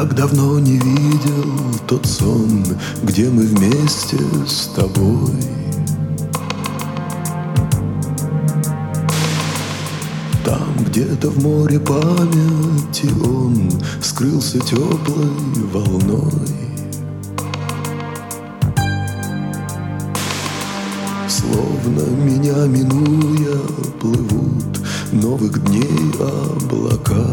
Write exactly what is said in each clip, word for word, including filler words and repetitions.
Так давно не видел тот сон, где мы вместе с тобой. Там где-то в море памяти он скрылся теплой волной. Словно меня минуя плывут новых дней облака.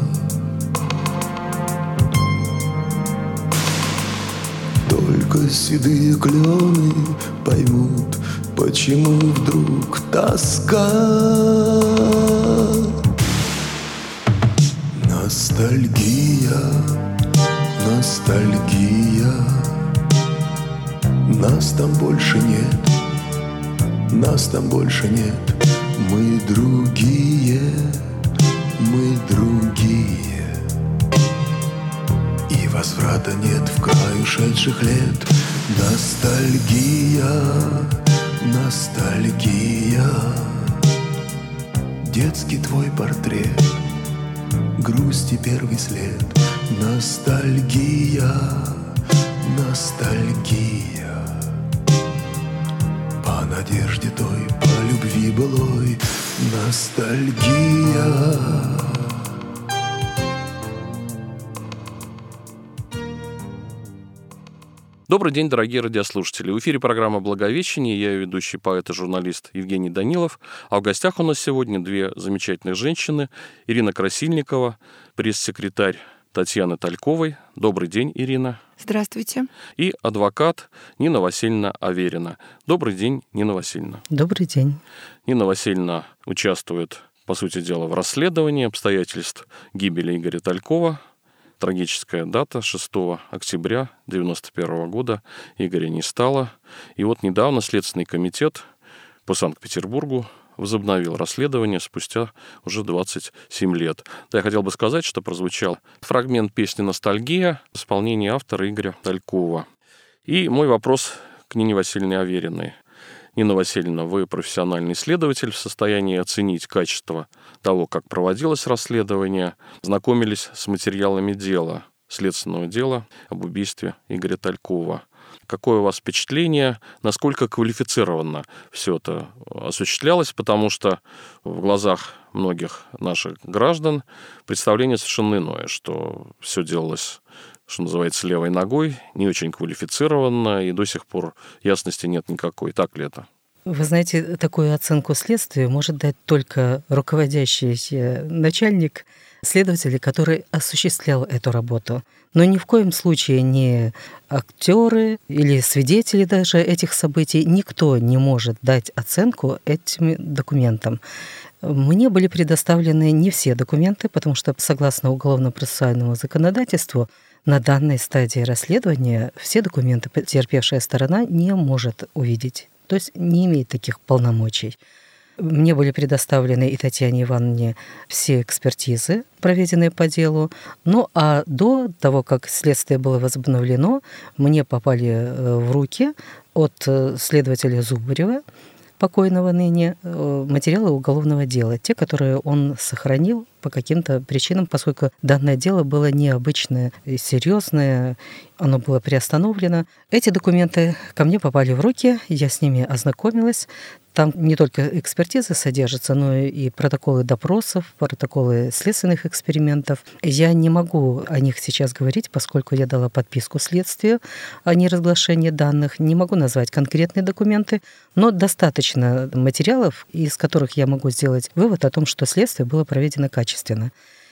Только седые клены поймут, почему вдруг тоска. Ностальгия, ностальгия. Нас там больше нет, нас там больше нет. Мы другие, мы другие. И возврата нет в край ушедших лет. Ностальгия, ностальгия. Детский твой портрет, грусти первый след. Ностальгия, ностальгия. По надежде той, по любви былой. Ностальгия. Добрый день, дорогие радиослушатели. В эфире программа «Благовещение». Я ее ведущий поэт и журналист Евгений Данилов. А в гостях у нас сегодня две замечательных женщины. Ирина Красильникова, пресс-секретарь Татьяны Тальковой. Добрый день, Ирина. Здравствуйте. И адвокат Нина Васильевна Аверина. Добрый день, Нина Васильевна. Добрый день. Нина Васильевна участвует, по сути дела, в расследовании обстоятельств гибели Игоря Талькова. Трагическая дата, шестого октября девяносто первого года. Игоря не стало. И вот недавно Следственный комитет по Санкт-Петербургу возобновил расследование спустя уже двадцать семь лет. Да, я хотел бы сказать, что прозвучал фрагмент песни «Ностальгия» в исполнении автора Игоря Талькова. И мой вопрос к Нине Васильевне Авериной. Нина Васильевна, вы профессиональный следователь, в состоянии оценить качество того, как проводилось расследование, знакомились с материалами дела, следственного дела об убийстве Игоря Талькова. Какое у вас впечатление, насколько квалифицированно все это осуществлялось, потому что в глазах многих наших граждан представление совершенно иное, что все делалось, что называется, левой ногой, не очень квалифицированно, и до сих пор ясности нет никакой. Так ли это? Вы знаете, такую оценку следствию может дать только руководящий начальник следователя, который осуществлял эту работу. Но ни в коем случае не актеры или свидетели даже этих событий, никто не может дать оценку этим документам. Мне были предоставлены не все документы, потому что, согласно уголовно-процессуальному законодательству, на данной стадии расследования все документы потерпевшая сторона не может увидеть, то есть не имеет таких полномочий. Мне были предоставлены и Татьяне Ивановне все экспертизы, проведенные по делу. Ну а до того, как следствие было возобновлено, мне попали в руки от следователя Зубарева, покойного ныне, материалы уголовного дела, те, которые он сохранил по каким-то причинам, поскольку данное дело было необычное и серьезное, оно было приостановлено. Эти документы ко мне попали в руки, я с ними ознакомилась. Там не только экспертизы содержатся, но и протоколы допросов, протоколы следственных экспериментов. Я не могу о них сейчас говорить, поскольку я дала подписку следствию о неразглашении данных. Не могу назвать конкретные документы, но достаточно материалов, из которых я могу сделать вывод о том, что следствие было проведено качественно.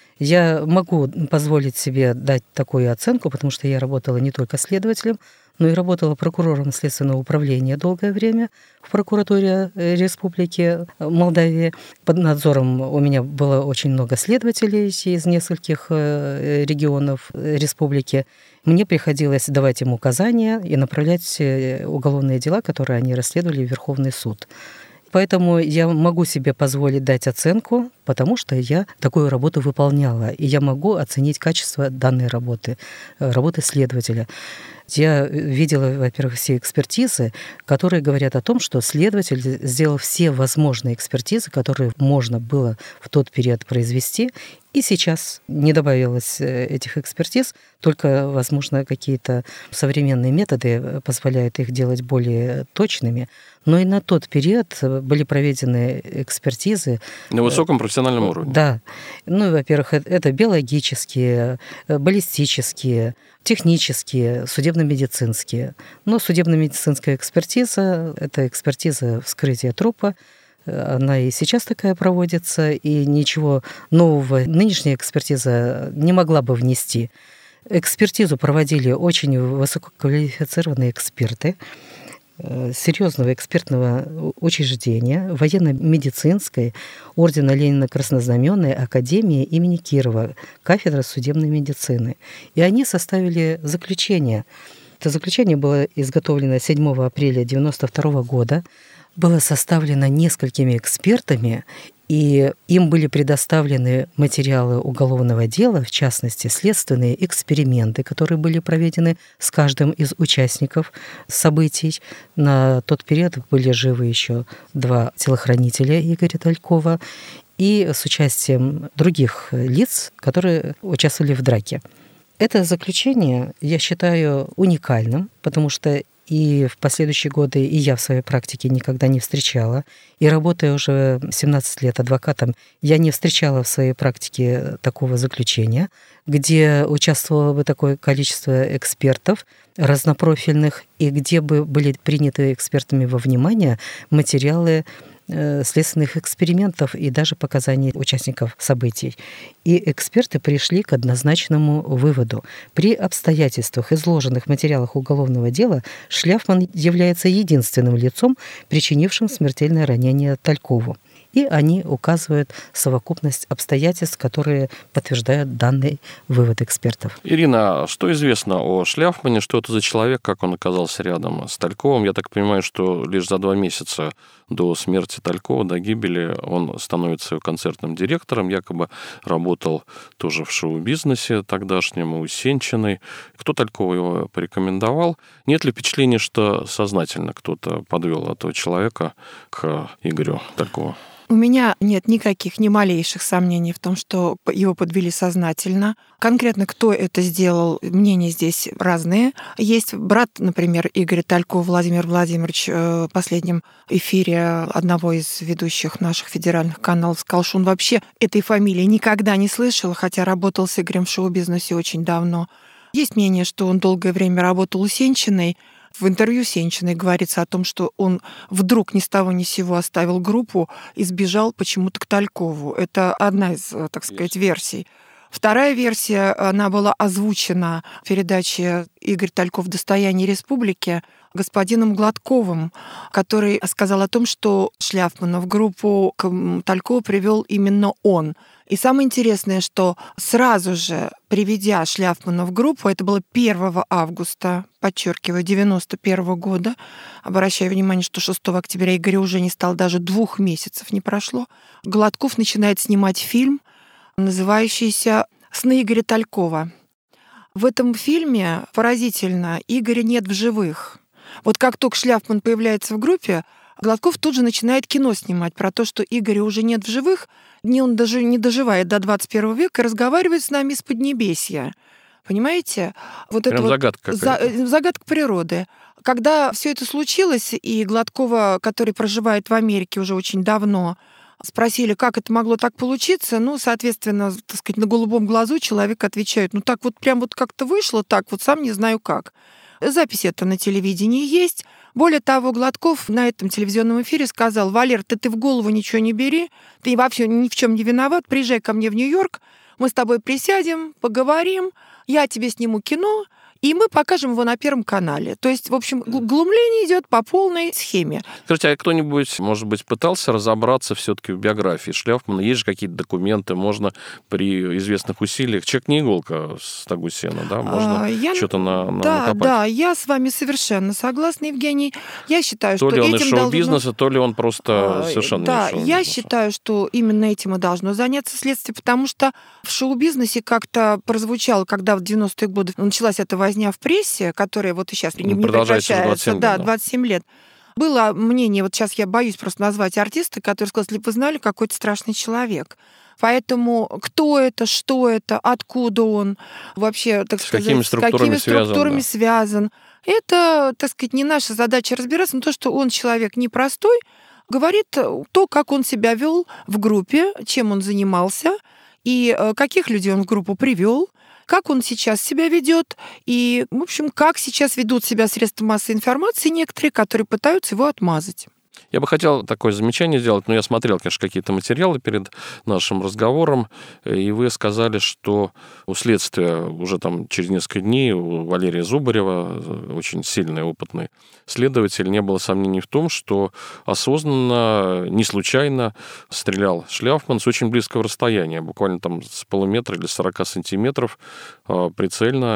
Я могу позволить себе дать такую оценку, потому что я работала не только следователем, но и работала прокурором Следственного управления долгое время в прокуратуре Республики Молдавия. Под надзором у меня было очень много следователей из нескольких регионов республики. Мне приходилось давать им указания и направлять уголовные дела, которые они расследовали в Верховный суд. Поэтому я могу себе позволить дать оценку, потому что я такую работу выполняла, и я могу оценить качество данной работы, работы следователя. Я видела, во-первых, все экспертизы, которые говорят о том, что следователь сделал все возможные экспертизы, которые можно было в тот период произвести, и сейчас не добавилось этих экспертиз, только, возможно, какие-то современные методы позволяют их делать более точными. Но и на тот период были проведены экспертизы. На высоком профессиональном уровне. Да. Ну, во-первых, это биологические, баллистические, технические, судебно-медицинские. Но судебно-медицинская экспертиза – это экспертиза вскрытия трупа. Она и сейчас такая проводится, и ничего нового нынешняя экспертиза не могла бы внести. Экспертизу проводили очень высококвалифицированные эксперты серьезного экспертного учреждения, военно-медицинской, ордена Ленина Краснознаменной академии имени Кирова, кафедра судебной медицины. И они составили заключение. Это заключение было изготовлено седьмого апреля девяносто второго года, было составлено несколькими экспертами, и им были предоставлены материалы уголовного дела, в частности, следственные эксперименты, которые были проведены с каждым из участников событий. На тот период были живы еще два телохранителя Игоря Талькова, и с участием других лиц, которые участвовали в драке. Это заключение я считаю уникальным, потому что и в последующие годы и я в своей практике никогда не встречала. И работая уже семнадцать лет адвокатом, я не встречала в своей практике такого заключения, где участвовало бы такое количество экспертов разнопрофильных, и где бы были приняты экспертами во внимание материалы следственных экспериментов и даже показаний участников событий. И эксперты пришли к однозначному выводу. При обстоятельствах, изложенных в материалах уголовного дела, Шляфман является единственным лицом, причинившим смертельное ранение Талькову. И они указывают совокупность обстоятельств, которые подтверждают данный вывод экспертов. Ирина, что известно о Шляфмане? Что это за человек, как он оказался рядом с Тальковым? Я так понимаю, что лишь за два месяца до смерти Талькова, до гибели, он становится концертным директором, якобы работал тоже в шоу-бизнесе тогдашнем, у Сенчиной. Кто Талькова его порекомендовал? Нет ли впечатления, что сознательно кто-то подвел этого человека к Игорю Талькову? У меня нет никаких, ни малейших сомнений в том, что его подвели сознательно. Конкретно кто это сделал, мнения здесь разные. Есть брат, например, Игоря Талькова, Владимир Владимирович, в последнем эфире одного из ведущих наших федеральных каналов сказал, что он вообще этой фамилии никогда не слышал, хотя работал с Игорем в шоу-бизнесе очень давно. Есть мнение, что он долгое время работал у Сенчиной. В интервью Сенчиной говорится о том, что он вдруг ни с того ни с сего оставил группу и сбежал почему-то к Талькову. Это одна из, так сказать, версий. Вторая версия, она была озвучена в передаче «Игорь Тальков. Достояние республики» господином Гладковым, который сказал о том, что Шляфмана в группу к Талькову привел именно он. И самое интересное, что сразу же, приведя Шляфмана в группу, это было первого августа, подчеркиваю, девяносто первого года, обращаю внимание, что шестого октября Игоря уже не стало, даже двух месяцев не прошло, Гладков начинает снимать фильм, называющийся «Сны Игоря Талькова». В этом фильме поразительно, Игоря нет в живых. Вот как только Шляфман появляется в группе, Гладков тут же начинает кино снимать про то, что Игоря уже нет в живых, не он даже не доживает до двадцать первого века и разговаривает с нами из Поднебесья. Понимаете? Вот Прям это загадка вот какая-то. Загадка природы. Когда все это случилось, и Гладкова, который проживает в Америке уже очень давно, спросили, как это могло так получиться, ну, соответственно, так сказать, на голубом глазу человек отвечает, ну, так вот прям вот как-то вышло, так вот сам не знаю как. Запись это на телевидении есть. Более того, Гладков на этом телевизионном эфире сказал: «Валер, ты, ты в голову ничего не бери, ты вообще ни в чем не виноват, приезжай ко мне в Нью-Йорк, мы с тобой присядем, поговорим, я тебе сниму кино, и мы покажем его на Первом канале». То есть, в общем, глумление идет по полной схеме. Скажите, а кто-нибудь, может быть, пытался разобраться все-таки в биографии Шляфмана? Есть же какие-то документы, можно при известных усилиях, человек не иголка с тагу сена, да, можно а, я... что-то на, на, да, накопать. Да, я с вами совершенно согласна, Евгений. Я считаю, то что ли он этим из шоу-бизнеса, должно... то ли он просто а, совершенно да, не из шоу-бизнеса. Я считаю, что именно этим и должно заняться следствие, потому что в шоу-бизнесе как-то прозвучало, когда в девяностые годы началась эта возня в прессе, которая вот и сейчас не, не продолжается прекращается, двадцать семь да, лет, да. двадцать семь лет, было мнение, вот сейчас я боюсь просто назвать артиста, который сказал, если бы вы знали, какой-то страшный человек. Поэтому кто это, что это, откуда он, вообще, так с сказать, какими структурами, с какими структурами связан, связан. Это, так сказать, не наша задача разбираться, но то, что он человек непростой, говорит то, как он себя вел в группе, чем он занимался, и каких людей он в группу привел, как он сейчас себя ведет, и, в общем, как сейчас ведут себя средства массовой информации некоторые, которые пытаются его отмазать. Я бы хотел такое замечание сделать, но я смотрел, конечно, какие-то материалы перед нашим разговором, и вы сказали, что у следствия уже там через несколько дней у Валерия Зубарева, очень сильный, опытный следователь, не было сомнений в том, что осознанно, не случайно стрелял Шляфман с очень близкого расстояния, буквально там с полуметра или сорока сантиметров прицельно,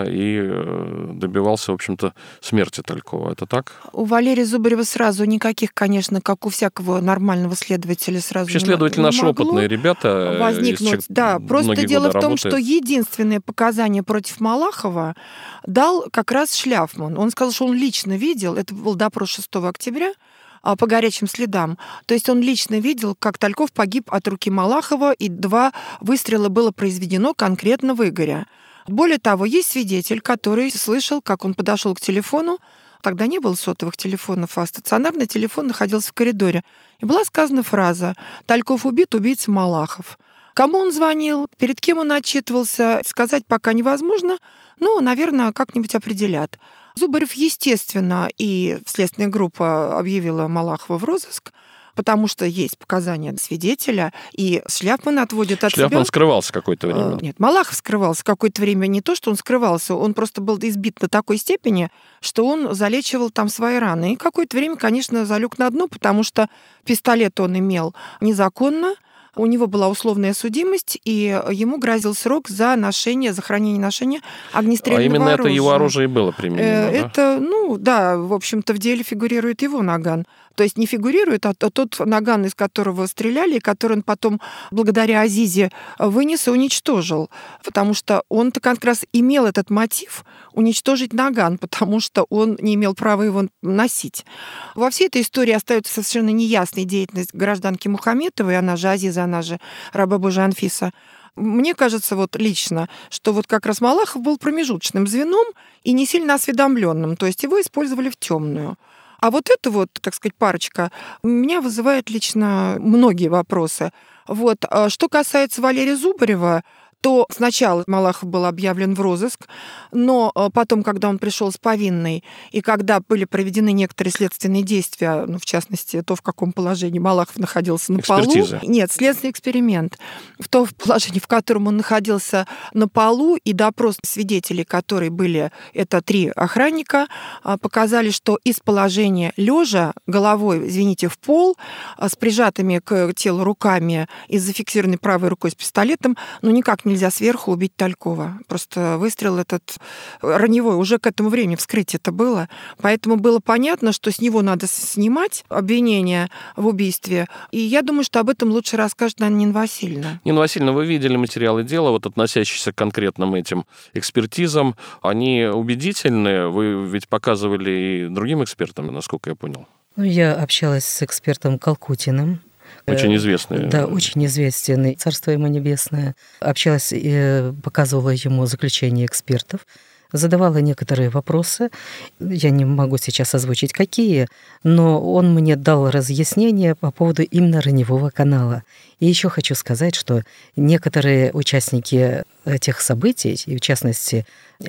и добивался, в общем-то, смерти Талькова. Это так? У Валерия Зубарева сразу никаких, конечно, как у всякого нормального следователя сразу Вообще следователи наши опытные ребята. Возникнуть, да. Просто дело в том, работает. Что единственное показание против Малахова дал как раз Шляфман. Он сказал, что он лично видел, это был допрос шестого октября, по горячим следам. То есть он лично видел, как Тальков погиб от руки Малахова, и два выстрела было произведено конкретно в Игоря. Более того, есть свидетель, который слышал, как он подошел к телефону. Тогда не было сотовых телефонов, а стационарный телефон находился в коридоре. И была сказана фраза «Тальков убит, убийца Малахов». Кому он звонил, перед кем он отчитывался, сказать пока невозможно, но, наверное, как-нибудь определят. Зубарев, естественно, и следственная группа объявила Малахова в розыск, потому что есть показания свидетеля, и Шляфман отводит от себя... Шляфман скрывался какое-то время. Нет, Малахов скрывался какое-то время. Не то, что он скрывался, он просто был избит до такой степени, что он залечивал там свои раны. И какое-то время, конечно, залег на дно, потому что пистолет он имел незаконно, у него была условная судимость, и ему грозил срок за ношение, за хранение ношения огнестрельного оружия. А именно оружия. Это его оружие и было применено, э, да? Это, ну, да, в общем-то, в деле фигурирует его наган. То есть не фигурирует, а тот наган, из которого стреляли, и который он потом, благодаря Азизе, вынес и уничтожил. Потому что он-то как раз имел этот мотив уничтожить наган, потому что он не имел права его носить. Во всей этой истории остается совершенно неясной деятельность гражданки Мухаметовой, она же Азиза, она же раба Божия Анфиса. Мне кажется, вот лично, что вот как раз Малахов был промежуточным звеном и не сильно осведомленным, то есть его использовали в темную. А вот эта вот, так сказать, парочка меня вызывает лично многие вопросы. Вот. Что касается Валерия Зубарева, то сначала Малахов был объявлен в розыск, но потом, когда он пришел с повинной, и когда были проведены некоторые следственные действия, ну, в частности, то, в каком положении Малахов находился на Экспертиза. полу. Нет, следственный эксперимент. В то положении, в котором он находился на полу, и допрос свидетелей, которые были, это три охранника, показали, что из положения лежа головой, извините, в пол, с прижатыми к телу руками и зафиксированной правой рукой с пистолетом, ну, никак нельзя сверху убить Талькова. Просто выстрел этот раневой, уже к этому времени вскрытие это было. Поэтому было понятно, что с него надо снимать обвинение в убийстве. И я думаю, что об этом лучше расскажет, наверное, Нина Васильевна. Нина Васильевна, вы видели материалы дела, вот относящиеся к конкретным этим экспертизам. Они убедительны? Вы ведь показывали и другим экспертам, насколько я понял. Ну, я общалась с экспертом Калкутиным. Очень известный. Да, очень известный. Царство ему небесное. Общалась и показывала ему заключение экспертов. Задавала некоторые вопросы. Я не могу сейчас озвучить, какие, но он мне дал разъяснение по поводу именно раневого канала. И еще хочу сказать, что некоторые участники этих событий, и в частности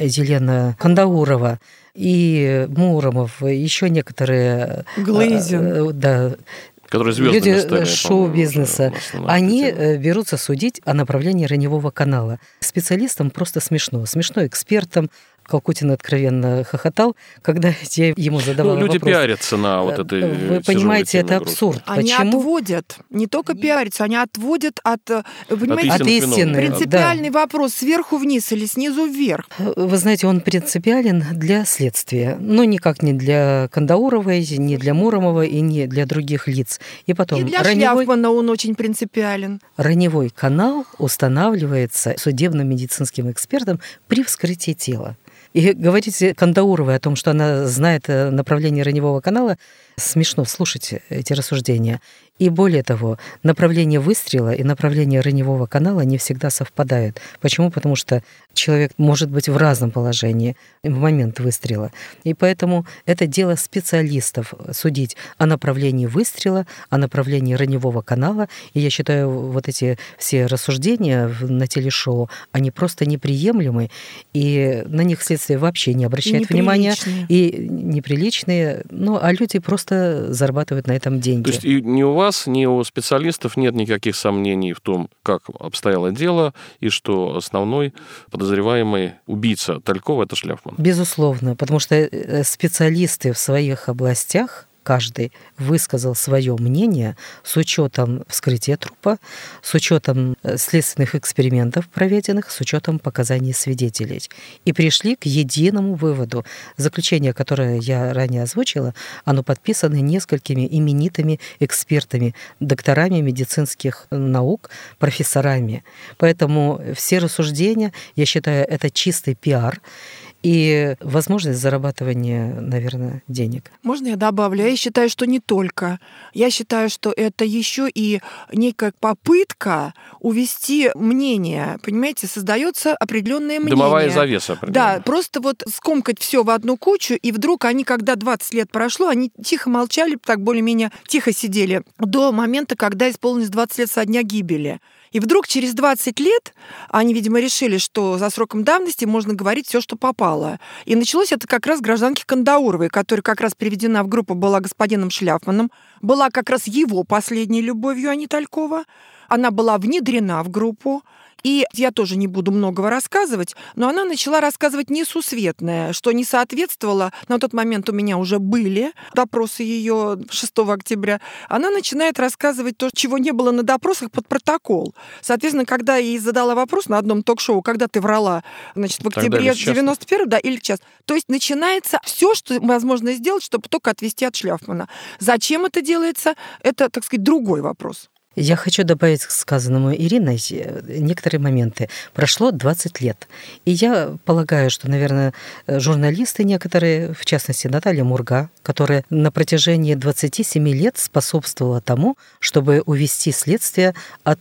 Елена Кандаурова и Муромов, еще некоторые... Глызин. Да, которые люди стали, шоу-бизнеса, они берутся судить о направлении раневого канала. Специалистам просто смешно. Смешно экспертам. Калкутин откровенно хохотал, когда я ему задавала ну, люди вопрос. пиарятся на вот этой Вы понимаете, это абсурд. Они Почему? отводят, не только пиарятся, они отводят от, понимаете, от истины. Принципиальный да. вопрос сверху вниз или снизу вверх. Вы знаете, он принципиален для следствия, но никак не для Кандауровой, не для Муромова и не для других лиц. И потом И для раневой... Шляфмана он очень принципиален. Раневой канал устанавливается судебно-медицинским экспертом при вскрытии тела. И говорить Кандауровой о том, что она знает направление раневого канала, смешно слушать эти рассуждения. И более того, направление выстрела и направление раневого канала не всегда совпадают. Почему? Потому что человек может быть в разном положении в момент выстрела. И поэтому это дело специалистов судить о направлении выстрела, о направлении раневого канала. И я считаю, вот эти все рассуждения на телешоу, они просто неприемлемы, и на них следствие вообще не обращает внимания. И неприличные. Ну, а люди просто зарабатывают на этом деньги. То есть и ни у вас, ни у специалистов нет никаких сомнений в том, как обстояло дело, и что основной подозреваемый убийца Талькова — это Шляфман? Безусловно, потому что специалисты в своих областях, каждый высказал свое мнение с учетом вскрытия трупа, с учетом следственных экспериментов проведенных, с учетом показаний свидетелей. И пришли к единому выводу. Заключение, которое я ранее озвучила, оно подписано несколькими именитыми экспертами, докторами медицинских наук, профессорами. Поэтому все рассуждения, я считаю, это чистый пиар и возможность зарабатывания, наверное, денег. Можно я добавлю? Я считаю, что не только. Я считаю, что это еще и некая попытка увести мнение. Понимаете, создается определенное мнение. Дымовая завеса определенная. Да, просто вот скомкать все в одну кучу, и вдруг они, когда двадцать лет прошло, они тихо молчали, так более-менее тихо сидели до момента, когда исполнилось двадцать лет со дня гибели. И вдруг через двадцать лет они, видимо, решили, что за сроком давности можно говорить все, что попало. И началось это как раз с гражданки Кандауровой, которая как раз приведена в группу была господином Шляфманом, была как раз его последней любовью, а не Талькова. Она была внедрена в группу. И я тоже не буду многого рассказывать, но она начала рассказывать несусветное, что не соответствовало. На тот момент у меня уже были допросы ее шестого октября. Она начинает рассказывать то, чего не было на допросах, под протокол. Соответственно, когда я ей задала вопрос на одном ток-шоу, когда ты врала, значит, в октябре девяносто первого, да, или сейчас. То есть начинается все, что возможно сделать, чтобы только отвести от Шляфмана. Зачем это делается, это, так сказать, другой вопрос. Я хочу добавить к сказанному Ириной некоторые моменты. Прошло двадцать лет. И я полагаю, что, наверное, журналисты некоторые, в частности, Наталья Мурга, которая на протяжении двадцати семи лет способствовала тому, чтобы увести следствие от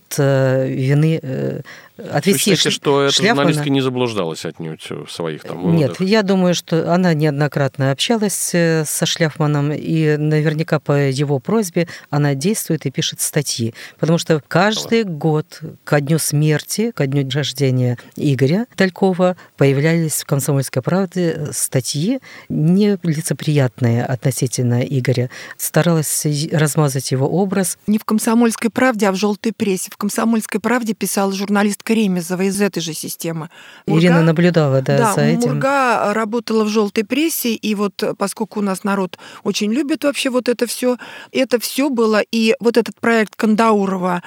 вины, отвести Считаете, что эта Шляфмана. Журналистка не заблуждалась отнюдь в своих там выводах? Нет, я думаю, что она неоднократно общалась со Шляфманом, и наверняка по его просьбе она действует и пишет статьи. Потому что каждый год ко дню смерти, ко дню рождения Игоря Талькова появлялись в «Комсомольской правде» статьи нелицеприятные относительно Игоря. Старалась размазать его образ. Не в «Комсомольской правде», а в «Желтой прессе». В «Комсомольской правде» писала журналистка Ремезова из этой же системы. Мурга, Ирина наблюдала, да, да, за этим. Мурга работала в «Желтой прессе», и вот поскольку у нас народ очень любит вообще вот это все, это все было, и вот этот проект Кандаурова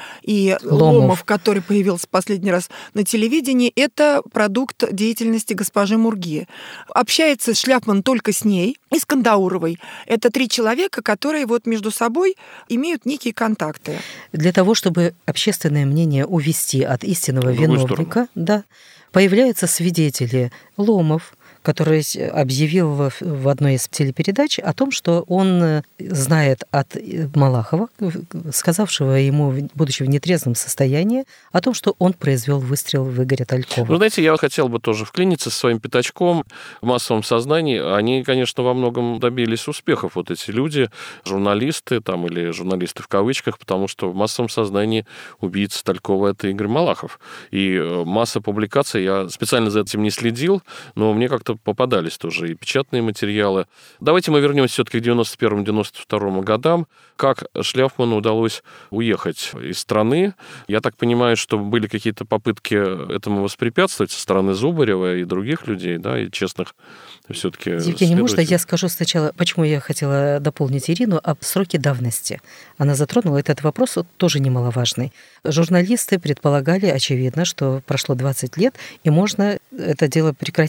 и Ломов. Ломов, который появился последний раз на телевидении, это продукт деятельности госпожи Мурги. Общается Шляфман только с ней и с Кандауровой. Это три человека, которые вот между собой имеют некие контакты. Для того, чтобы общественное мнение увести от истинного виновника, да, появляются свидетели. Ломов, который объявил в одной из телепередач о том, что он знает от Малахова, сказавшего ему, будучи в нетрезвом состоянии, о том, что он произвел выстрел в Игоря Талькова. Вы знаете, я хотел бы тоже вклиниться со своим пятачком в массовом сознании. Они, конечно, во многом добились успехов, вот эти люди, журналисты там, или журналисты в кавычках, потому что в массовом сознании убийца Талькова — это Игорь Малахов. И масса публикаций, я специально за этим не следил, но мне как-то попадались тоже и печатные материалы. Давайте мы вернемся все-таки к девяносто первому — девяносто второму годам. Как Шляфману удалось уехать из страны? Я так понимаю, что были какие-то попытки этому воспрепятствовать со стороны Зубарева и других людей, да, и честных все-таки. Евгений, можно я скажу сначала, почему я хотела дополнить Ирину об сроке давности? Она затронула этот вопрос, тоже немаловажный. Журналисты предполагали, очевидно, что прошло двадцать лет, и можно это дело прекратить.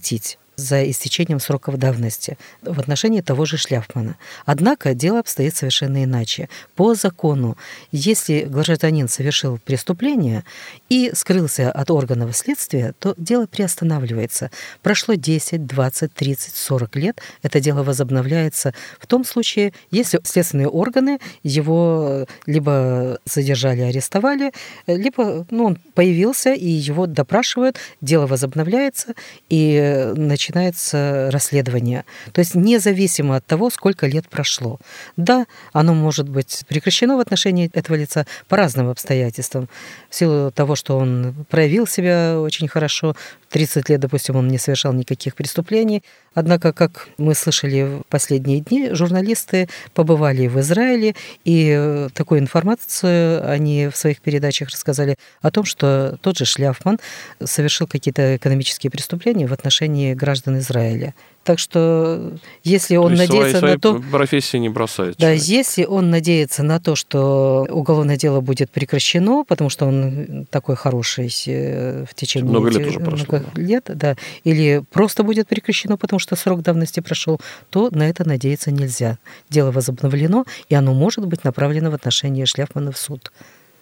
за истечением сроков давности в отношении того же Шляфмана. Однако дело обстоит совершенно иначе. По закону, если гражданин совершил преступление и скрылся от органов следствия, то дело приостанавливается. Прошло десять, двадцать, тридцать, сорок лет, это дело возобновляется в том случае, если следственные органы его либо задержали, арестовали, либо ну, он появился и его допрашивают, дело возобновляется и начинается расследование. То есть независимо от того, сколько лет прошло. Да, оно может быть прекращено в отношении этого лица по разным обстоятельствам. В силу того, что он проявил себя очень хорошо, тридцать лет, допустим, он не совершал никаких преступлений. Однако, как мы слышали в последние дни, журналисты побывали в Израиле, и такую информацию они в своих передачах рассказали о том, что тот же Шляфман совершил какие-то экономические преступления в отношении граждан Израиля. Так что, если он то есть надеется свои, на то... профессии не бросает. Да, человек. если он надеется на то, что уголовное дело будет прекращено, потому что он такой хороший в течение много лет уже прошло, много лет, да, или просто будет прекращено, потому что срок давности прошел, то на это надеяться нельзя. Дело возобновлено, и оно может быть направлено в отношении Шляфмана в суд.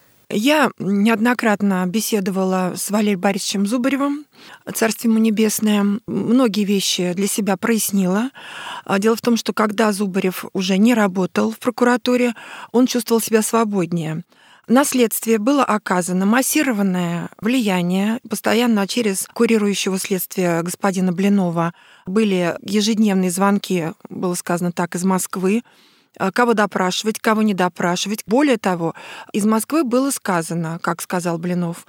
Я неоднократно беседовала с Валерием Борисовичем Зубаревым, царствие ему небесное, многие вещи для себя прояснила. Дело в том, что когда Зубарев уже не работал в прокуратуре, он чувствовал себя свободнее. На следствие было оказано массированное влияние. Постоянно через курирующего следствия господина Блинова были ежедневные звонки, было сказано так, из Москвы. Кого допрашивать, кого не допрашивать. Более того, из Москвы было сказано, как сказал Блинов,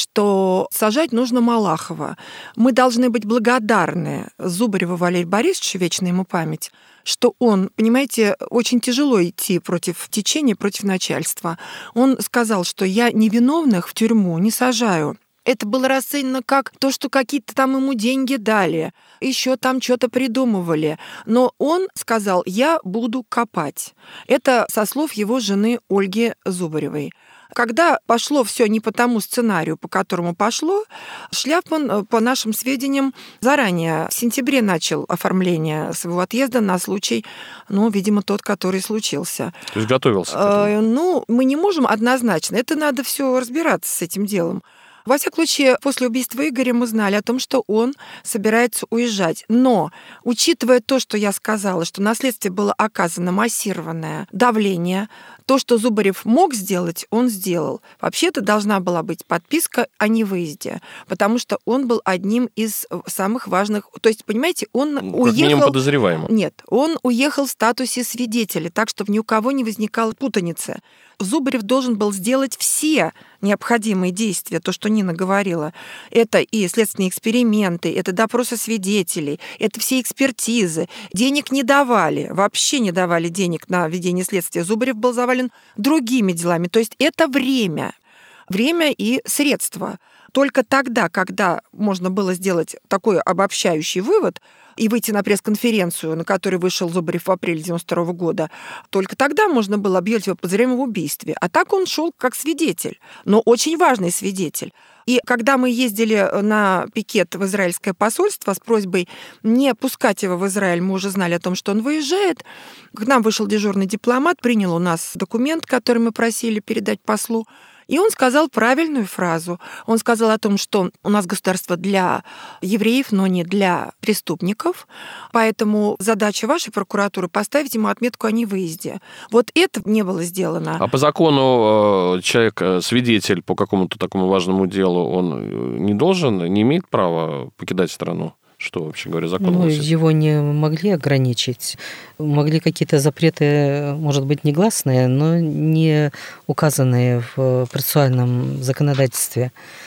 что сажать нужно Малахова. Мы должны быть благодарны Зубареву Валерию Борисовичу, вечная ему память, что он, понимаете, очень тяжело идти против течения, против начальства. Он сказал, что я невиновных в тюрьму не сажаю. Это было расценено как то, что какие-то там ему деньги дали, еще там что-то придумывали. Но он сказал, я буду копать. Это со слов его жены Ольги Зубаревой. Когда пошло все не по тому сценарию, по которому пошло, Шляфман, по нашим сведениям, заранее в сентябре начал оформление своего отъезда на случай, ну, видимо, тот, который случился. То есть готовился к этому? Ну, мы не можем однозначно. Это надо все разбираться с этим делом. Во всяком случае, после убийства Игоря мы знали о том, что он собирается уезжать. Но, учитывая то, что я сказала, что на следствие было оказано массированное давление, то, что Зубарев мог сделать, он сделал. Вообще-то должна была быть подписка о невыезде, потому что он был одним из самых важных... То есть, понимаете, он как уехал... минимум подозреваемым. Нет, он уехал в статусе свидетеля, так, чтобы ни у кого не возникало путаницы. Зубарев должен был сделать все необходимые действия, то, что Нина говорила. Это и следственные эксперименты, это допросы свидетелей, это все экспертизы. Денег не давали, вообще не давали денег на ведение следствия. Зубарев был завален другими делами. То есть это время. Время и средства. Только тогда, когда можно было сделать такой обобщающий вывод и выйти на пресс-конференцию, на которой вышел Зубарев в апреле девяносто второго года, только тогда можно было объявить его подозреваемым в убийстве. А так он шел как свидетель, но очень важный свидетель. И когда мы ездили на пикет в израильское посольство с просьбой не пускать его в Израиль, мы уже знали о том, что он выезжает, к нам вышел дежурный дипломат, принял у нас документ, который мы просили передать послу, и он сказал правильную фразу. Он сказал о том, что у нас государство для евреев, но не для преступников, поэтому задача вашей прокуратуры — поставить ему отметку о невыезде. Вот это не было сделано. А по закону человек, свидетель по какому-то такому важному делу, он не должен, не имеет права покидать страну? Что, вообще говоря, закон? Ну, его не могли ограничить. Могли какие-то запреты, может быть, негласные, но не указанные в процессуальном законодательстве.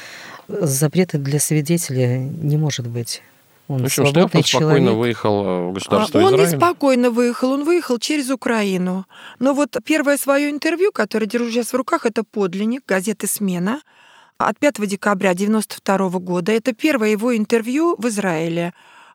Запрета для свидетеля не может быть. Он в общем, свободный Шляфман спокойно человек. выехал в государство Он Израиль. не спокойно выехал, он выехал через Украину. Но вот первое свое интервью, которое держу сейчас в руках, это подлинник газеты «Смена» от пятого декабря девяносто второго года. Это первое его интервью в Израиле.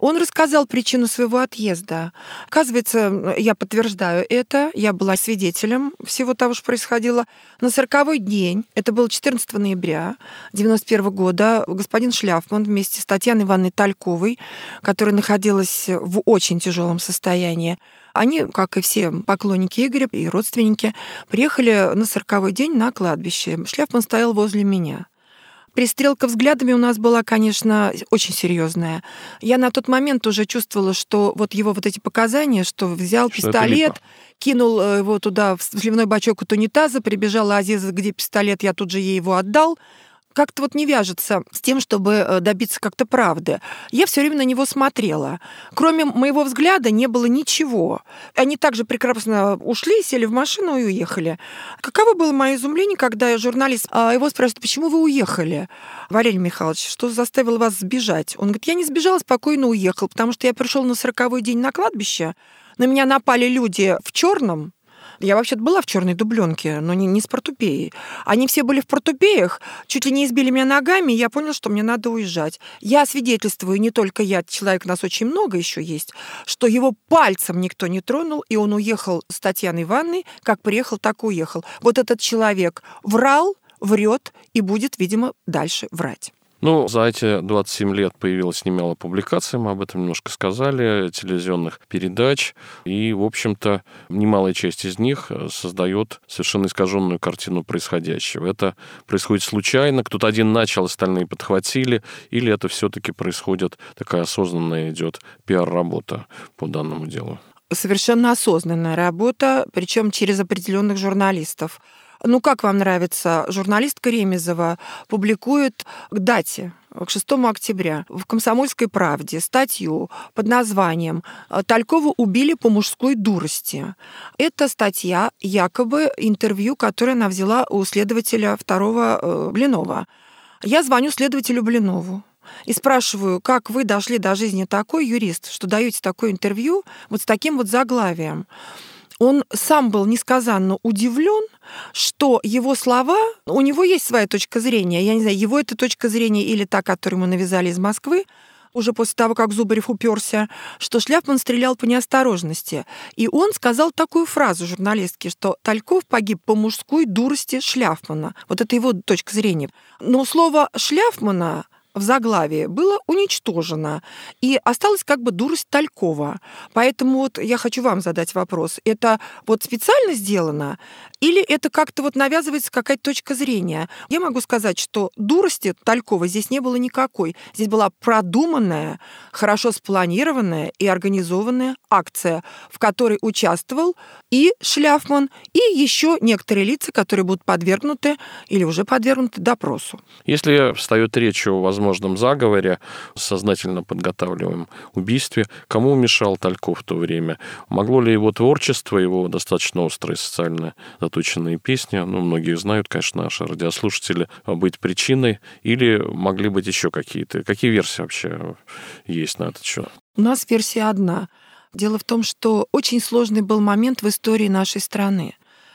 Он рассказал причину своего отъезда. Оказывается, я подтверждаю это, я была свидетелем всего того, что происходило. На сороковой день, это было четырнадцатого ноября девяносто первого года, господин Шляфман вместе с Татьяной Ивановной Тальковой, которая находилась в очень тяжелом состоянии, они, как и все поклонники Игоря и родственники, приехали на сороковой день на кладбище. Шляфман стоял возле меня. Перестрелка взглядами у нас была, конечно, очень серьезная. Я на тот момент уже чувствовала, что вот его вот эти показания, что взял что пистолет, кинул его туда в сливной бачок от унитаза, прибежала Азиза, где пистолет, я тут же ей его отдал. Как-то вот не вяжется с тем, чтобы добиться как-то правды. Я все время на него смотрела. Кроме моего взгляда не было ничего. Они также прекрасно ушли, сели в машину и уехали. Каково было мое изумление, когда журналист его спрашивает, почему вы уехали? Валерий Михайлович, что заставило вас сбежать? Он говорит, я не сбежал, спокойно уехал, потому что я пришел на сороковой день на кладбище, на меня напали люди в черном. Я вообще-то была в черной дубленке, но не, не с портупеей. Они все были в портупеях, чуть ли не избили меня ногами, и я понял, что мне надо уезжать. Я свидетельствую, не только я, человек, нас очень много еще есть, что его пальцем никто не тронул, и он уехал с Татьяной Ивановной, как приехал, так и уехал. Вот этот человек врал, врет и будет, видимо, дальше врать. Ну, за эти двадцать семь лет появилось немало публикаций, мы об этом немножко сказали, телевизионных передач, и, в общем-то, немалая часть из них создает совершенно искаженную картину происходящего. Это происходит случайно, кто-то один начал, остальные подхватили, или это все-таки происходит, такая осознанная идет пиар-работа по данному делу? Совершенно осознанная работа, причем через определенных журналистов. Ну, как вам нравится, журналистка Ремезова публикует к дате, к шестому октября, в «Комсомольской правде» статью под названием «Талькова убили по мужской дурости». Это статья, якобы интервью, которое она взяла у следователя второго Блинова. Я звоню следователю Блинову и спрашиваю, как вы дошли до жизни такой, юрист, что даете такое интервью вот с таким вот заглавием. Он сам был несказанно удивлен, что его слова, у него есть своя точка зрения, я не знаю, его эта точка зрения или та, которую ему навязали из Москвы, уже после того, как Зубарев уперся, что Шляфман стрелял по неосторожности. И он сказал такую фразу журналистке, что Тальков погиб по мужской дурости Шляфмана. Вот это его точка зрения. Но слово «Шляфмана» в заглавии было уничтожено, и осталась как бы дурость Талькова. Поэтому вот я хочу вам задать вопрос. Это вот специально сделано или это как-то вот навязывается какая-то точка зрения? Я могу сказать, что дурости Талькова здесь не было никакой. Здесь была продуманная, хорошо спланированная и организованная акция, в которой участвовал и Шляфман, и еще некоторые лица, которые будут подвергнуты или уже подвергнуты допросу. Если встает речь о возможном заговоре, сознательно подготавливаемом убийстве, кому мешал Тальков в то время? Могло ли его творчество, его достаточно острые социально заточенные песни, ну, многие знают, конечно, наши радиослушатели, быть причиной, или могли быть еще какие-то? Какие версии вообще есть на этот счет? У нас версия одна. Дело в том, что очень сложный был момент в истории нашей страны.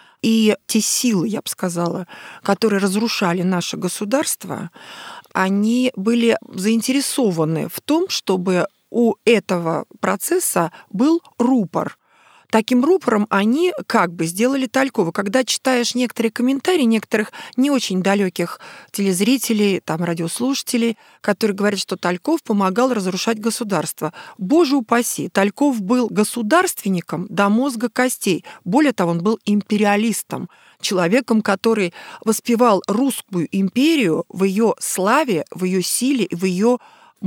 И те силы, я бы сказала, которые разрушали наше государство, они были заинтересованы в том, чтобы у этого процесса был рупор. Таким рупором они как бы сделали Талькова. Когда читаешь некоторые комментарии некоторых не очень далеких телезрителей, там, радиослушателей, которые говорят, что Тальков помогал разрушать государство. Боже упаси, Тальков был государственником до мозга костей. Более того, он был империалистом, человеком, который воспевал русскую империю в ее славе, в ее силе и в ее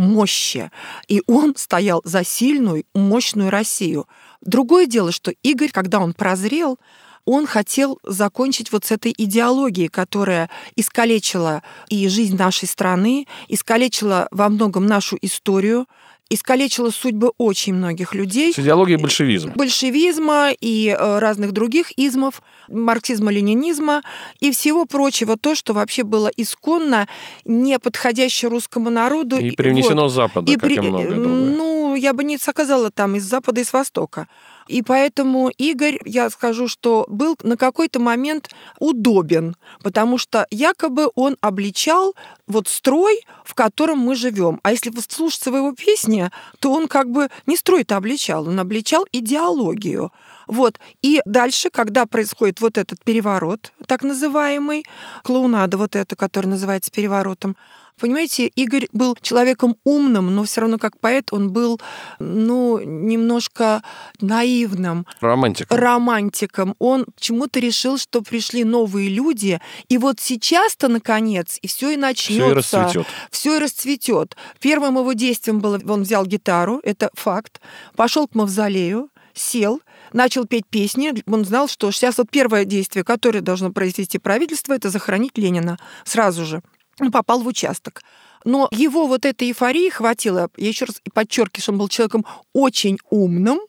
мощи. И он стоял за сильную, мощную Россию. Другое дело, что Игорь, когда он прозрел, он хотел закончить вот с этой идеологией, которая искалечила и жизнь нашей страны, искалечила во многом нашу историю, искалечила судьбы очень многих людей. С идеологией большевизма. Большевизма и разных других измов, марксизма-ленинизма и всего прочего, то, что вообще было исконно не подходящее русскому народу. И привнесено вот. с Запада, и как при... и многое другое. Ну, я бы не сказала там из Запада и с Востока. И поэтому Игорь, я скажу, что был на какой-то момент удобен, потому что якобы он обличал вот строй, в котором мы живем. А если слушаться его песни, то он как бы не строй-то обличал, он обличал идеологию. Вот. И дальше, когда происходит вот этот переворот, так называемый, клоунада вот эта, которая называется переворотом, понимаете, Игорь был человеком умным, но все равно как поэт он был, ну, немножко наивным. Романтиком. Романтиком. Он почему-то решил, что пришли новые люди, и вот сейчас-то, наконец, и все и начнется. Все и расцветет. Все и расцветет. Первым его действием было, он взял гитару, это факт, пошел к мавзолею, сел, начал петь песни. Он знал, что сейчас вот первое действие, которое должно произвести правительство, это захоронить Ленина сразу же. Он попал в участок. Но его вот этой эйфории хватило, я еще раз подчеркиваю, что он был человеком очень умным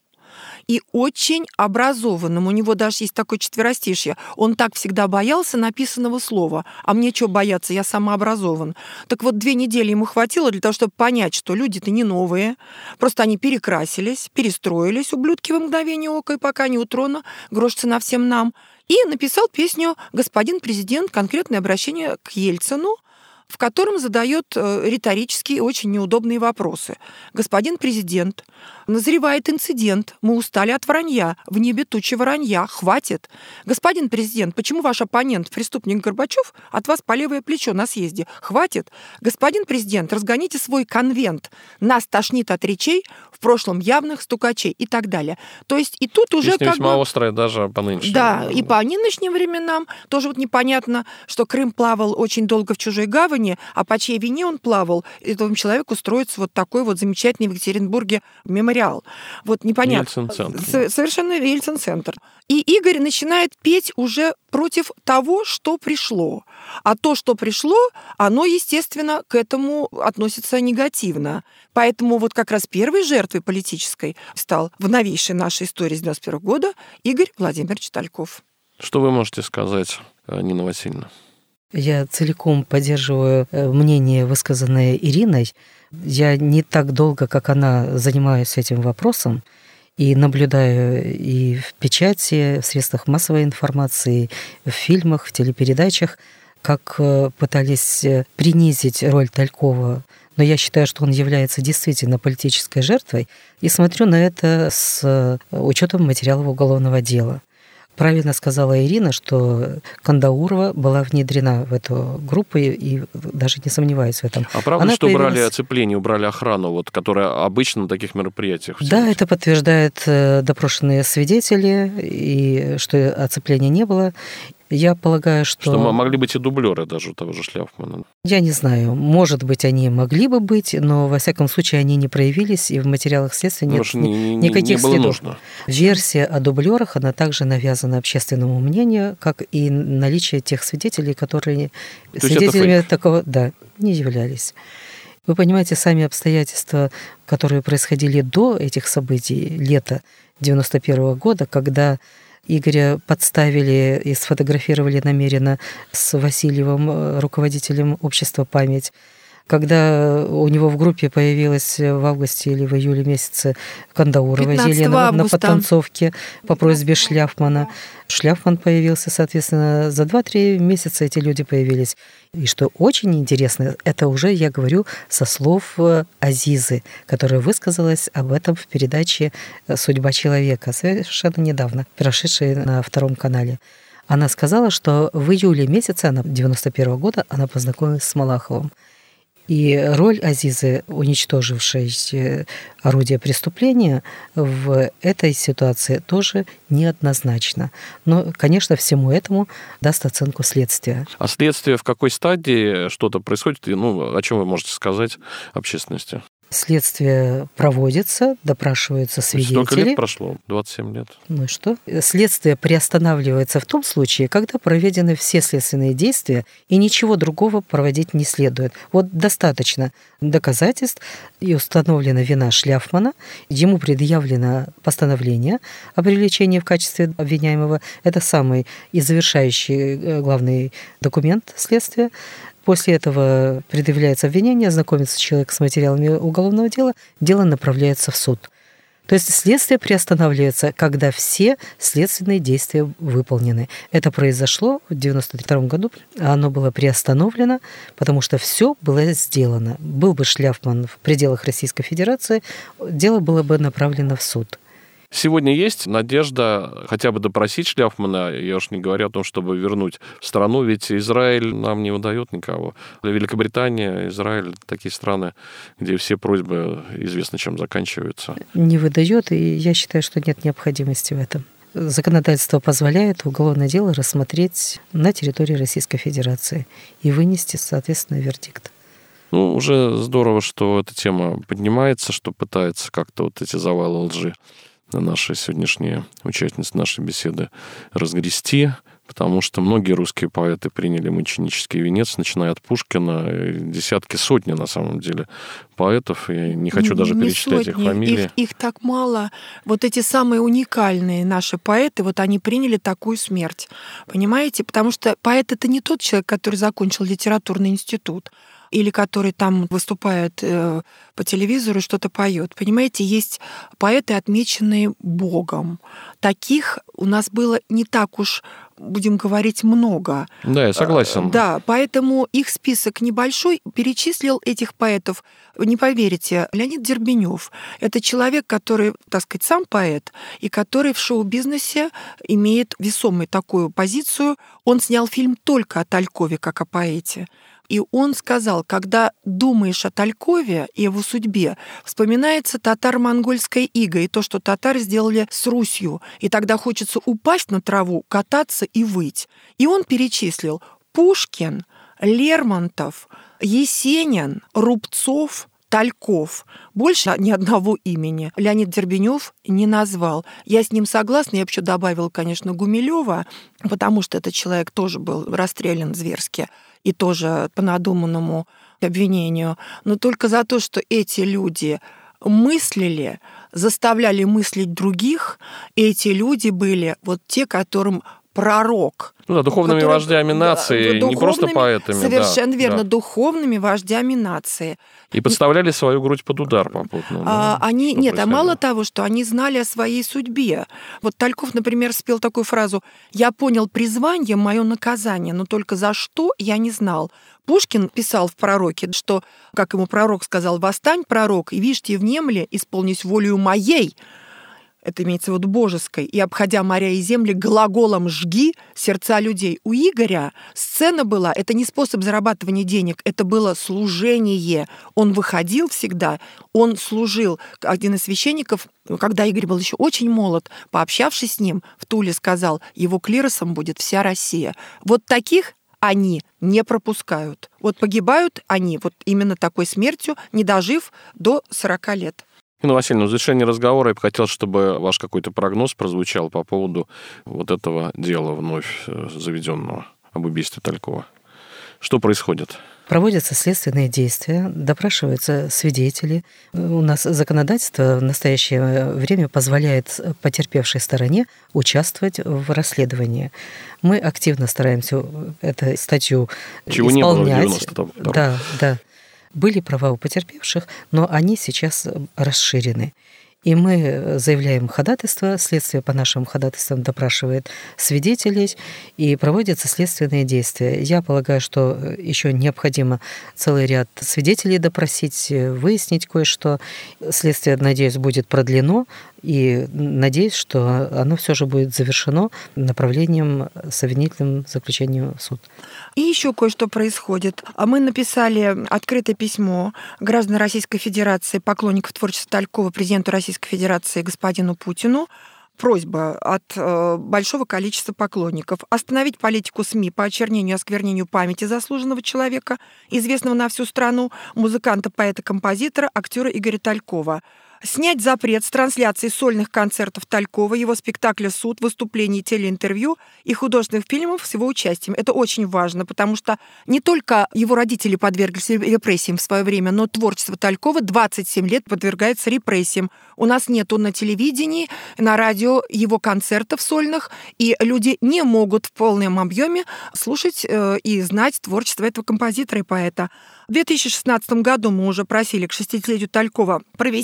и очень образованным. У него даже есть такое четверостишье. Он так всегда боялся написанного слова. А мне чего бояться, я самообразован. Так вот, две недели ему хватило для того, чтобы понять, что люди-то не новые. Просто они перекрасились, перестроились, ублюдки в мгновение ока, и пока не у трона, грош цена всем нам. И написал песню «Господин президент», конкретное обращение к Ельцину, в котором задает риторические, очень неудобные вопросы. «Господин президент, назревает инцидент. Мы устали от вранья. В небе тучи воронья. Хватит. Господин президент, почему ваш оппонент, преступник Горбачев, от вас по левое плечо на съезде? Хватит. Господин президент, разгоните свой конвент. Нас тошнит от речей, в прошлом явных стукачей» и так далее. То есть и тут уже Песня как весьма бы... острая даже по нынешним. Да, и по нынешним временам тоже вот непонятно, что Крым плавал очень долго в чужой гавани, а по чьей вине он плавал, этому человеку строится вот такой вот замечательный в Екатеринбурге мемориал. Вот непонятно. Ельцин-центр. Совершенно Ельцин-центр. И Игорь начинает петь уже против того, что пришло. А то, что пришло, оно, естественно, к этому относится негативно. Поэтому вот как раз первой жертвой политической стал в новейшей нашей истории с девяносто первого года Игорь Владимирович Тальков. Что вы можете сказать, Нина Васильевна? Я целиком поддерживаю мнение, высказанное Ириной. Я не так долго, как она, занимаюсь этим вопросом и наблюдаю и в печати, в средствах массовой информации, в фильмах, в телепередачах, как пытались принизить роль Талькова. Но я считаю, что он является действительно политической жертвой, и смотрю на это с учетом материалов уголовного дела. Правильно сказала Ирина, что Кандаурова была внедрена в эту группу, и даже не сомневаюсь в этом. А правда, Она что появилась... убрали оцепление, убрали охрану, вот, которая обычно на таких мероприятиях? Да, это подтверждают допрошенные свидетели, и что оцепления не было. Я полагаю, что... Что могли быть и дублеры даже у того же Шляфмана. Я не знаю. Может быть, они могли бы быть, но, во всяком случае, они не проявились, и в материалах следствия нет ни, ни, никаких не было следов. Нужно. Версия о дублерах, она также навязана общественному мнению, как и наличие тех свидетелей, которые То свидетелями такого, да, не являлись. Вы понимаете, сами обстоятельства, которые происходили до этих событий, лета девяносто первого года, когда Игоря подставили и сфотографировали намеренно с Васильевым, руководителем общества «Память». Когда у него в группе появилась в августе или в июле месяце Кандаурова Елена на подтанцовке по просьбе Шляфмана. Шляфман появился, соответственно, за два-три месяца эти люди появились. И что очень интересно, это уже, я говорю, со слов Азизы, которая высказалась об этом в передаче «Судьба человека», совершенно недавно, прошедшей на Втором канале. Она сказала, что в июле месяце девяносто первого года она познакомилась с Малаховым. И роль Азизы, уничтожившей орудие преступления, в этой ситуации тоже неоднозначна. Но, конечно, всему этому даст оценку следствия. А следствие в какой стадии что-то происходит? И, ну, о чем вы можете сказать общественности? Следствие проводится, допрашиваются свидетели. Сколько лет прошло? двадцать семь лет. Ну и что? Следствие приостанавливается в том случае, когда проведены все следственные действия, и ничего другого проводить не следует. Вот достаточно доказательств, и установлена вина Шляфмана, ему предъявлено постановление о привлечении в качестве обвиняемого. Это самый и завершающий главный документ следствия. После этого предъявляется обвинение, знакомится человек с материалами уголовного дела, дело направляется в суд. То есть следствие приостанавливается, когда все следственные действия выполнены. Это произошло в девяносто втором году. Оно было приостановлено, потому что все было сделано. Был бы Шляфман в пределах Российской Федерации, дело было бы направлено в суд. Сегодня есть надежда хотя бы допросить Шляфмана, я уж не говорю о том, чтобы вернуть в страну, ведь Израиль нам не выдает никого. Великобритания, Израиль — такие страны, где все просьбы известно чем заканчиваются. Не выдает, и я считаю, что нет необходимости в этом. Законодательство позволяет уголовное дело рассмотреть на территории Российской Федерации и вынести, соответственно, вердикт. Ну, уже здорово, что эта тема поднимается, что пытается как-то вот эти завалы лжи на наши сегодняшние участницы нашей беседы разгрести, потому что многие русские поэты приняли мученический венец, начиная от Пушкина, десятки, сотни, на самом деле, поэтов, и не хочу даже не перечислять сотни, их фамилии. Их, их так мало. Вот эти самые уникальные наши поэты, вот они приняли такую смерть, понимаете? Потому что поэт — это не тот человек, который закончил литературный институт, или который там выступает э, по телевизору и что-то поет. Понимаете, есть поэты, отмеченные Богом. Таких у нас было не так уж, будем говорить, много. Да, я согласен. Да, поэтому их список небольшой. Перечислил этих поэтов, вы не поверите, Леонид Дербенев. Это человек, который, так сказать, сам поэт, и который в шоу-бизнесе имеет весомую такую позицию. Он снял фильм только о Талькове, как о поэте. И он сказал, когда думаешь о Талькове и его судьбе, вспоминается татаро-монгольская ига и то, что татары сделали с Русью. И тогда хочется упасть на траву, кататься и выть. И он перечислил Пушкин, Лермонтов, Есенин, Рубцов, Тальков. Больше ни одного имени Леонид Дербенев не назвал. Я с ним согласна. Я бы еще добавила, конечно, Гумилева, потому что этот человек тоже был расстрелян зверски и тоже по надуманному обвинению. Но только за то, что эти люди мыслили, заставляли мыслить других, эти люди были вот те, которым пророк. Ну да, духовными которые, вождями нации, да, не просто поэтами. Совершенно да, верно, да. духовными вождями нации. И подставляли свою грудь под удар попутно. А, да, они, нет, происходило. а мало того, что они знали о своей судьбе. Вот Тальков, например, спел такую фразу: «Я понял призвание, мое наказание, но только за что я не знал». Пушкин писал в «Пророке», что, как ему пророк сказал: «Восстань, пророк, и вишьте внемле, исполнись волею моей». Это имеется в виду божеской. «И, обходя моря и земли, глаголом жги сердца людей». У Игоря сцена была, это не способ зарабатывания денег, это было служение. Он выходил всегда, он служил. Один из священников, когда Игорь был еще очень молод, пообщавшись с ним, в Туле сказал: его клиросом будет вся Россия. Вот таких они не пропускают. Вот погибают они вот именно такой смертью, не дожив до сорока лет. Инна Васильевна, в завершении разговора я бы хотел, чтобы ваш какой-то прогноз прозвучал по поводу вот этого дела вновь заведенного об убийстве Талькова. Что происходит? Проводятся следственные действия, допрашиваются свидетели. У нас законодательство в настоящее время позволяет потерпевшей стороне участвовать в расследовании. Мы активно стараемся эту статью Чего исполнять. не было в девяносто втором. Да, да. Были права у потерпевших, но они сейчас расширены. И мы заявляем ходатайство, следствие по нашим ходатайствам допрашивает свидетелей, и проводятся следственные действия. Я полагаю, что еще необходимо целый ряд свидетелей допросить, выяснить кое-что. Следствие, надеюсь, будет продлено, и надеюсь, что оно все же будет завершено направлением с обвинительным заключением в суд. И еще кое-что происходит. Мы написали открытое письмо граждан Российской Федерации, поклонников творчества Талькова, президенту Российской Федерации господину Путину. Просьба от э, большого количества поклонников остановить политику СМИ по очернению и осквернению памяти заслуженного человека, известного на всю страну, музыканта, поэта, композитора, актера Игоря Талькова. Снять запрет с трансляции сольных концертов Талькова, его спектакля «Суд», выступлений, телеинтервью и художественных фильмов с его участием. Это очень важно, потому что не только его родители подверглись репрессиям в свое время, но творчество Талькова двадцать семь лет подвергается репрессиям. У нас нету на телевидении, на радио его концертов сольных, и люди не могут в полном объеме слушать э, и знать творчество этого композитора и поэта. В две тысячи шестнадцатом году мы уже просили к шестидесятилетию Талькова провести достойный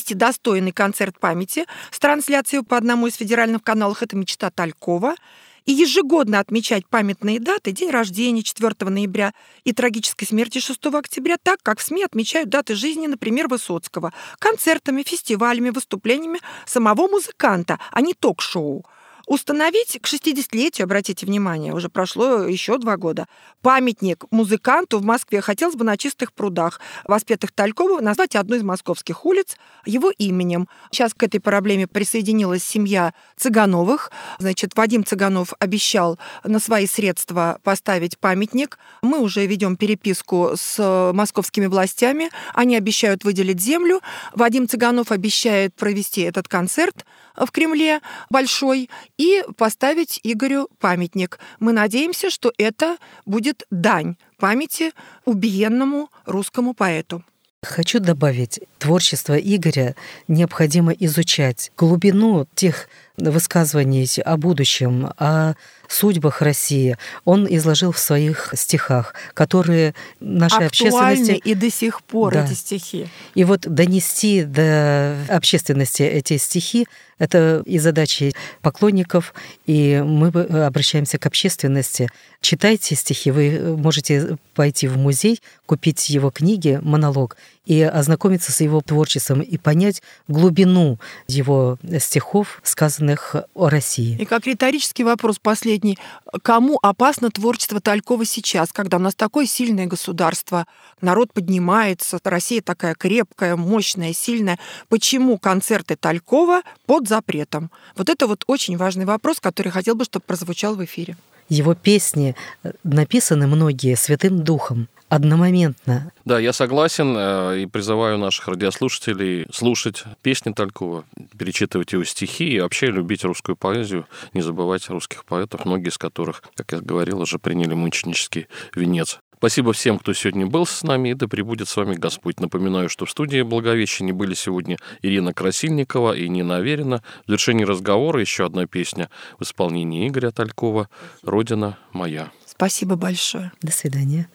удостоенный концерт памяти с трансляцией по одному из федеральных каналов. Это «Мечта Талькова». И ежегодно отмечать памятные даты, день рождения четвёртого ноября и трагической смерти шестого октября, так как в СМИ отмечают даты жизни, например, Высоцкого, концертами, фестивалями, выступлениями самого музыканта, а не ток-шоу. Установить к шестидесятилетию, обратите внимание, уже прошло еще два года, памятник музыканту в Москве хотелось бы на Чистых прудах, воспетых Талькова, назвать одну из московских улиц его именем. Сейчас к этой проблеме присоединилась семья Цыгановых. Значит, Вадим Цыганов обещал на свои средства поставить памятник. Мы уже ведем переписку с московскими властями. Они обещают выделить землю. Вадим Цыганов обещает провести этот концерт в Кремле большой и поставить Игорю памятник. Мы надеемся, что это будет дань памяти убиенному русскому поэту. Хочу добавить, творчество Игоря необходимо изучать. Глубину тех высказываний о будущем, о судьбах России он изложил в своих стихах, которые нашей общественности... Актуальны и до сих пор, да, эти стихи. И вот донести до общественности эти стихи — это и задачи поклонников, и мы обращаемся к общественности. Читайте стихи, вы можете пойти в музей, купить его книги «Монолог» и ознакомиться с его творчеством и понять глубину его стихов, сказанных о России. И как риторический вопрос последний. Кому опасно творчество Талькова сейчас, когда у нас такое сильное государство, народ поднимается, Россия такая крепкая, мощная, сильная. Почему концерты Талькова под запретом? Вот это вот очень важный вопрос, который хотел бы, чтобы прозвучал в эфире. Его песни написаны многие Святым Духом, одномоментно. Да, я согласен и призываю наших радиослушателей слушать песни Талькова, перечитывать его стихи и вообще любить русскую поэзию, не забывать русских поэтов, многие из которых, как я говорил, уже приняли мученический венец. Спасибо всем, кто сегодня был с нами, и да пребудет с вами Господь. Напоминаю, что в студии Благовещения были сегодня Ирина Красильникова и Нина Аверина. В завершении разговора еще одна песня в исполнении Игоря Талькова «Родина моя». Спасибо большое. До свидания.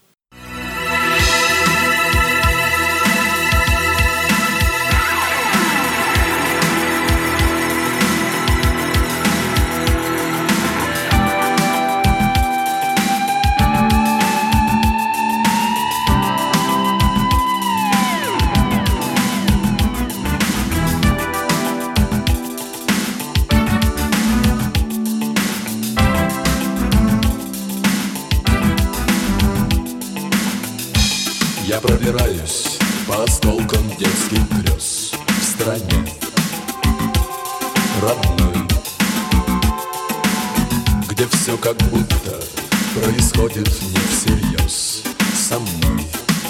Я пробираюсь по осколкам детских грез в стране родной, где все как будто происходит не всерьез. Со мной,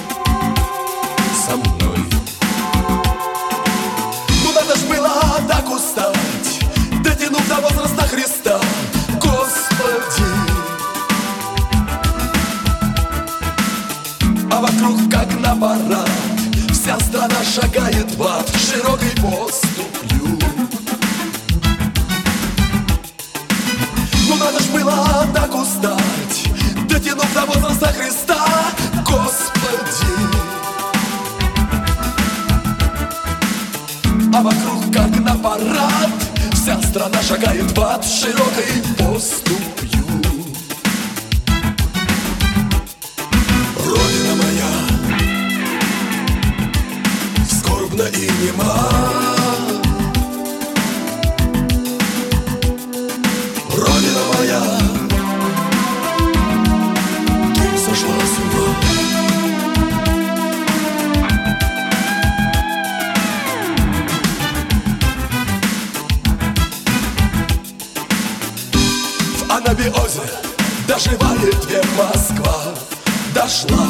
со мной. Ну надо ж было так устать, дотянув до возраста Христа, Господи. А вокруг, как на парад, вся страна шагает в ад широкой поступью. Ну надо ж было так устать, дотянув до возраста Христа, Господи. А вокруг, как на парад, вся страна шагает в ад широкой поступью. Родина моя скорбна и нема, Родина моя, ты сошла с ума. В анабиозе доживает век Москва. Дошла,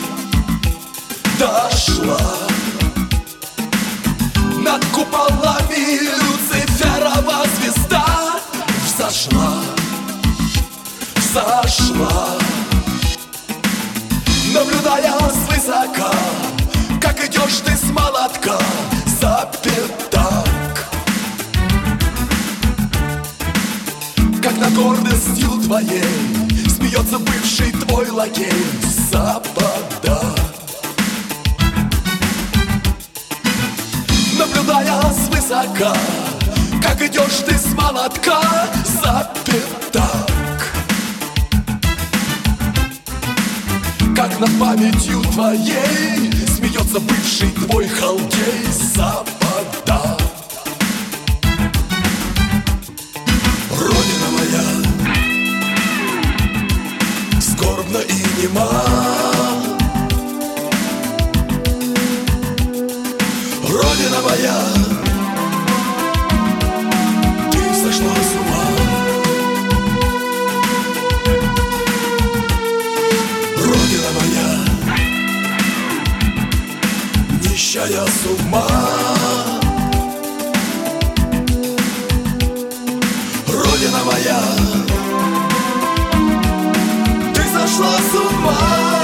дошла над куполами Люциферова звезда взошла, взошла, наблюдая свысока, как идешь ты с молотка за пятак, как над гордостью твоей смеется бывший твой лакей Запада. Наблюдая высока, как идешь ты с молотка за пятак. Как над памятью твоей смеется бывший твой халдей Запада. Родина моя скорбна и нема, Родина моя, ты сошла с ума. Родина моя, нищая с ума. Родина моя, ты сошла с ума.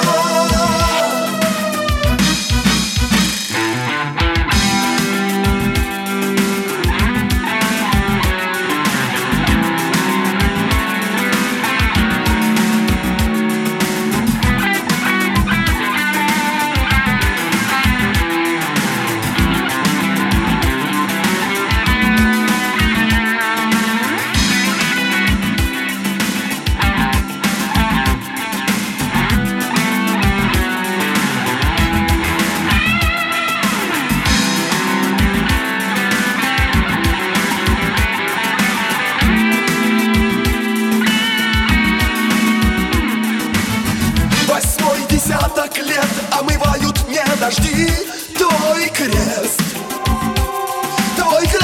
Десяток лет омывают мне дожди твой крест, твой крест.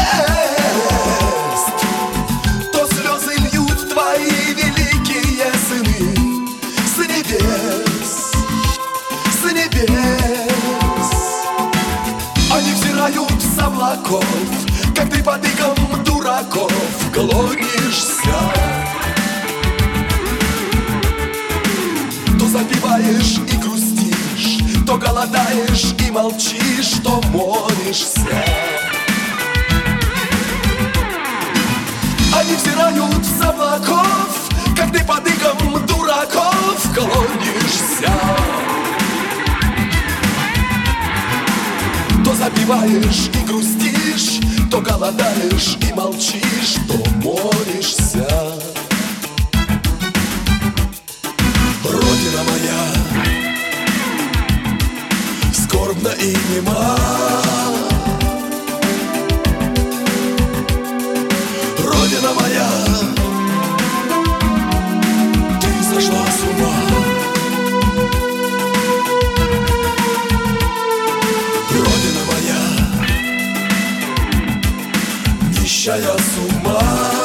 То слезы льют твои великие сыны с небес, с небес. Они взирают с облаков, как ты под игом дураков клонишься. То запиваешь и грустишь, то голодаешь и молчишь, то молишься. Они взирают с облаков, как ты под игом дураков клонишься. То запиваешь и грустишь, то голодаешь и молчишь, то молишься. Родина моя скорбна и нема. Родина моя, ты сошла с ума. Родина моя, нищая с ума.